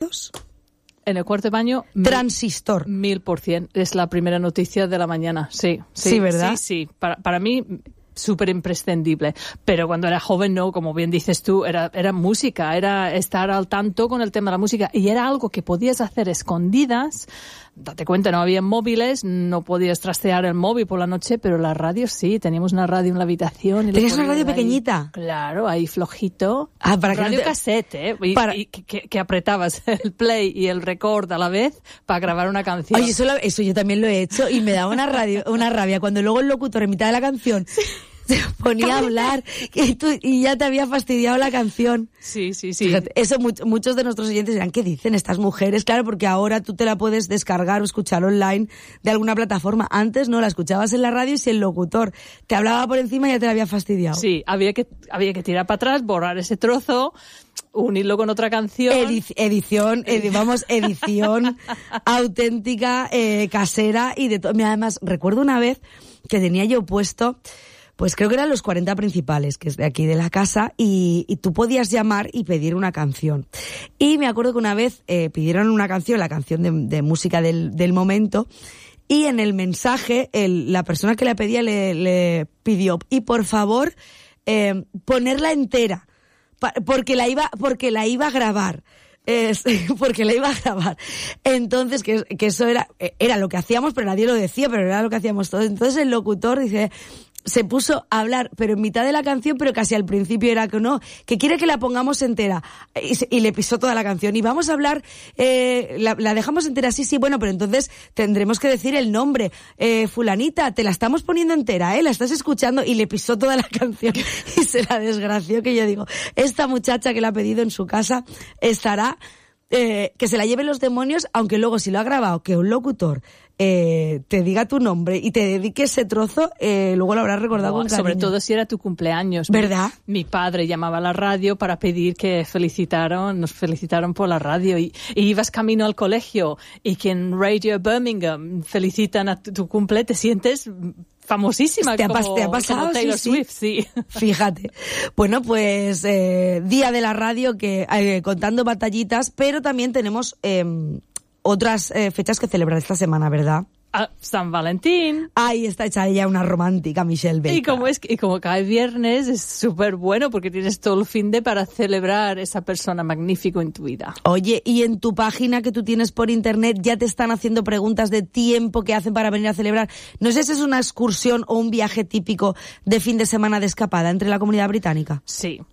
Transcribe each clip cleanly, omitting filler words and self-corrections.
baños? En el cuarto de baño... Transistor. 1000%. Es la primera noticia de la mañana. Sí, ¿verdad? Sí. Para mí... súper imprescindible, pero cuando era joven no, como bien dices tú, era música, era estar al tanto con el tema de la música y era algo que podías hacer escondidas. Date cuenta, no había móviles, no podías trastear el móvil por la noche, pero la radio sí, teníamos una radio en la habitación. Y ¿tenías una radio pequeñita? Claro, ahí flojito. Para radio que no te... cassette, y que apretabas el play y el record a la vez para grabar una canción. Oye, eso yo también lo he hecho y me daba una rabia cuando luego el locutor en mitad de la canción se ponía a hablar y ya te había fastidiado la canción. Sí. Fíjate, eso muchos de nuestros oyentes dirán, ¿qué dicen estas mujeres? Claro, porque ahora tú te la puedes descargar o escuchar online de alguna plataforma. Antes no, la escuchabas en la radio y si el locutor te hablaba por encima ya te la había fastidiado. Sí, había que tirar para atrás, borrar ese trozo, unirlo con otra canción. Edición auténtica, casera y de todo. Además, recuerdo una vez que tenía yo puesto... Pues creo que eran los 40 principales, que es de aquí de la casa, y tú podías llamar y pedir una canción. Y me acuerdo que una vez pidieron una canción, la canción de música del momento, y en el mensaje la persona que la pedía le pidió, y por favor, ponerla entera, porque la iba a grabar. Porque la iba a grabar. Entonces, que eso era lo que hacíamos, pero nadie lo decía, pero era lo que hacíamos todos. Entonces el locutor se puso a hablar, pero en mitad de la canción, pero casi al principio era que quiere que la pongamos entera. Y le pisó toda la canción. Y vamos a hablar, la dejamos entera, sí, bueno, pero entonces tendremos que decir el nombre. Fulanita, te la estamos poniendo entera, la estás escuchando, y le pisó toda la canción. Y se la desgració, que yo digo, esta muchacha que la ha pedido en su casa estará, que se la lleven los demonios, aunque luego si lo ha grabado, que un locutor te diga tu nombre y te dedique ese trozo, luego lo habrás recordado con cariño. Sobre todo si era tu cumpleaños. ¿Verdad? Mi padre llamaba a la radio para pedir que nos felicitaron por la radio y ibas camino al colegio y que en Radio Birmingham felicitan a tu cumple, te sientes famosísima. ¿Te ha pasado? Como Taylor Swift, sí. Fíjate. Bueno, pues día de la radio que contando batallitas, pero también tenemos otras fechas que celebrar esta semana, ¿verdad? San Valentín. Ahí está hecha ella una romántica, Michelle Baker. Y como cae viernes, es súper bueno porque tienes todo el fin de para celebrar esa persona magnífico en tu vida. Oye, y en tu página que tú tienes por internet ya te están haciendo preguntas de tiempo que hacen para venir a celebrar. No sé si es una excursión o un viaje típico de fin de semana de escapada entre la Comunidad Británica.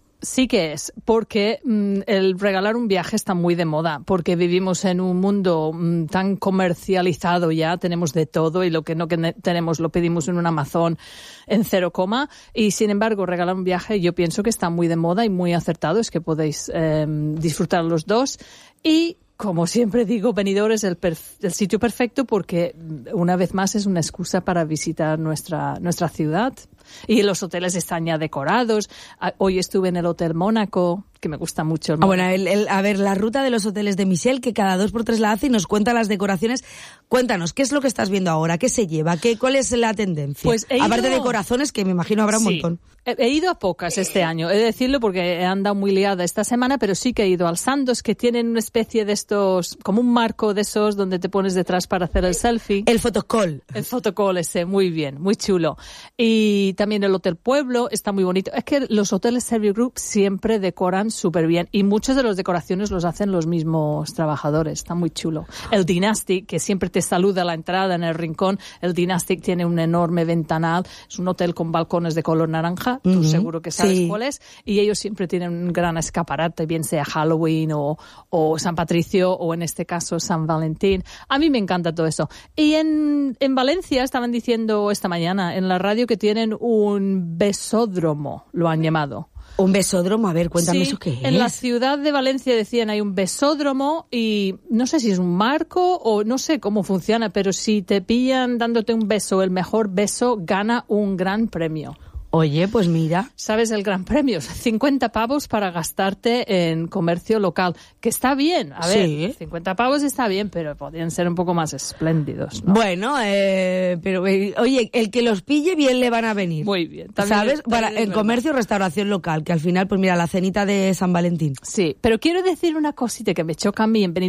Sí que es, porque el regalar un viaje está muy de moda, porque vivimos en un mundo tan comercializado ya, tenemos de todo y lo que no tenemos lo pedimos en un Amazon en 0, y sin embargo regalar un viaje yo pienso que está muy de moda y muy acertado, es que podéis disfrutar los dos y... Como siempre digo, Benidorm es el sitio perfecto porque una vez más es una excusa para visitar nuestra ciudad. Y los hoteles están ya decorados. Hoy estuve en el Hotel Mónaco, que me gusta mucho. Bueno, a ver, la ruta de los hoteles de Michelle, que cada 2x3 la hace y nos cuenta las decoraciones. Cuéntanos, ¿qué es lo que estás viendo ahora? ¿Qué se lleva? ¿Cuál es la tendencia? Pues aparte de corazones, que me imagino habrá un montón. He ido a pocas este año, he de decirlo porque he andado muy liada esta semana, pero sí que he ido al Sandoz, que tienen una especie de estos, como un marco de esos donde te pones detrás para hacer el selfie. El fotocall. El fotocall ese, muy bien, muy chulo. Y también el Hotel Pueblo está muy bonito. Es que los hoteles Service Group siempre decoran súper bien y muchas de las decoraciones los hacen los mismos trabajadores, está muy chulo. El Dynastic, que siempre te saluda a la entrada en el rincón, el Dynastic tiene un enorme ventanal, es un hotel con balcones de color naranja, tú seguro que sabes cuál es, y ellos siempre tienen un gran escaparate, bien sea Halloween o San Patricio o en este caso San Valentín. A mí me encanta todo eso. Y en Valencia estaban diciendo esta mañana en la radio que tienen un besódromo, lo han llamado. Un besódromo, a ver, cuéntame eso qué es. En la ciudad de Valencia decían hay un besódromo y no sé si es un marco o no sé cómo funciona, pero si te pillan dándote un beso, el mejor beso gana un gran premio. Oye, pues mira. ¿Sabes el gran premio? 50 pavos para gastarte en comercio local, que está bien. A ver, sí. 50 pavos está bien, pero podrían ser un poco más espléndidos, ¿no? Bueno, pero oye, el que los pille bien le van a venir. Muy bien. También, ¿sabes? Para el comercio, restauración local, que al final, pues mira, la cenita de San Valentín. Sí, pero quiero decir una cosita que me choca a mí en